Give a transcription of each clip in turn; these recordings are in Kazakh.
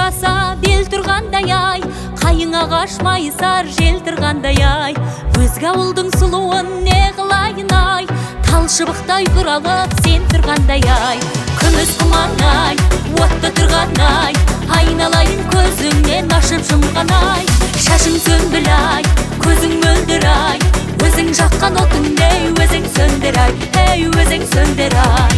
тураса бел тұрғандай ай, қайың ағаш майысар жел тұрғандай ай. Өзге ауылдың сұлуын не қылайын ай, тал шыбықтай бұралып сен тұрғандай ай. Күміс құман ай, отты тұрған ай, айналайын көзіңнен ашып жұмған ай. Шашың сөнбіл ай, көзің мөлдір ай, өзің жаққан отыңдай өзің сөндір ай, ей өзің сөндір ай.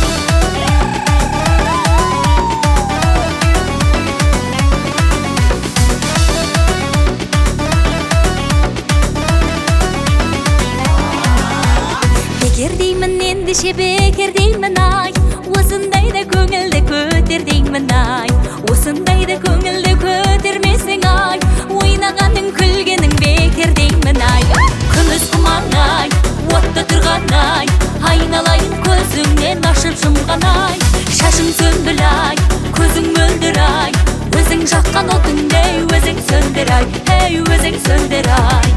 Бекер деймін ендеше бекер деймін ай, осындайда көңілді көтер деймін ай. Осындайда көңілді көтермесің ай, ойнағаның күлгенің бекер деймін ай. Күміс құман ай, отты тұрған ай, айналайын көзіңнен ашып жұмған ай. Шашың сөнбіл ай, көзің мөлдір ай, өзің жаққан отыңдай өзің сөндір ай, ей өзің сөндір ай.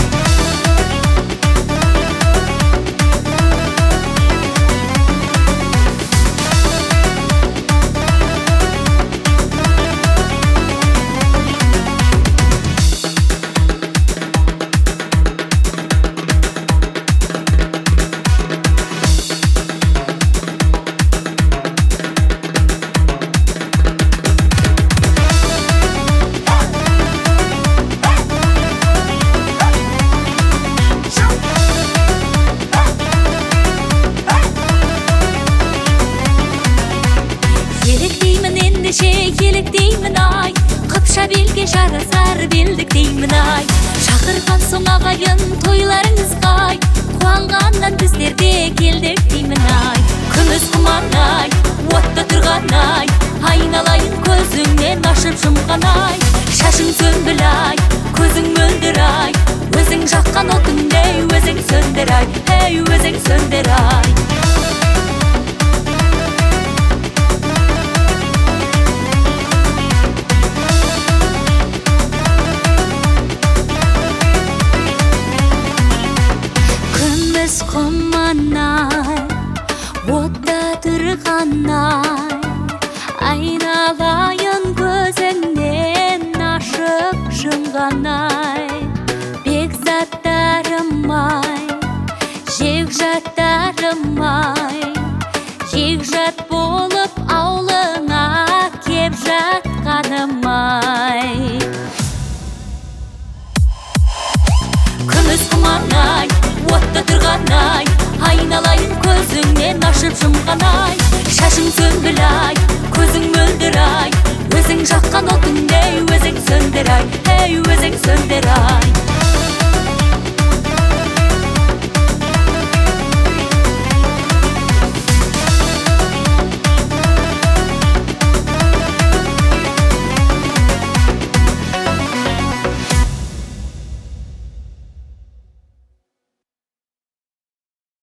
Елік деймін ай, қыпша белге жарасар белдік деймін ай. Шақырған соң ағайын тойларыңызға ай, қуанғаннан біздер де келдік деймін ай. Күміс құман ай, отты тұрған ай, айналайын көзіңнен ашып жұмған ай. Шашың сөнбіл ай, көзің мөлдір ай, өзің жаққан отыңдай өзің сөндір ай, ей өзің сөндір ай. Құман ай, отта тұрған ай, айналайын көзіңнен ашып жұмған ай. Бекзаттарым ай, жекжаттарым ай, жекжат болып аулыңа кеп жатқаным ай. Күміс құман ай, отты тұрған ай, айналайын көзіңнен ашып жұмған ай. Шашың сөнбіл ай, көзің мөлдір ай, өзің жаққан отыңдай өзің сөндір ай, ей өзің сөндір ай.